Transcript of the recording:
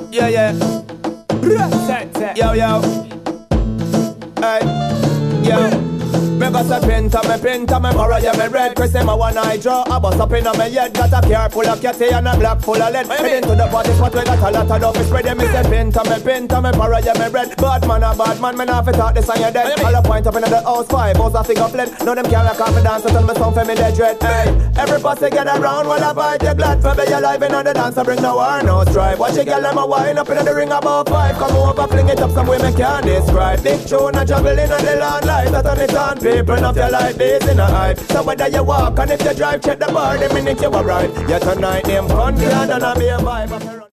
Yeah, yeah. Yo, yo. Hey, yo. Me got a printer, me borrow you me red. Chris him a one eye draw, I bust up in a me head. Got a car full of catty and a black full of lead. Heading to the party spot, we got a lot of dope spread. Me say printer, me borrow you me red. Bad man, me nah fi talk this on your dead. All a point up in the house, 5 hours a figure fled. Now them can't lock off me dance, so tell me some for me dead dread. Hey, every pussy get around while I bite you glad. For be alive in the dance, I bring no war, no strife. Watch you girl, them a wine up in the ring about 5. Come over, fling it up some way me can't describe. Big tune a juggling on the land light, that on it on people of your life is in a hype. So whether you walk and if you drive, check the bar the minute you arrive. Yeah, tonight them fun, yeah, and I be a vibe.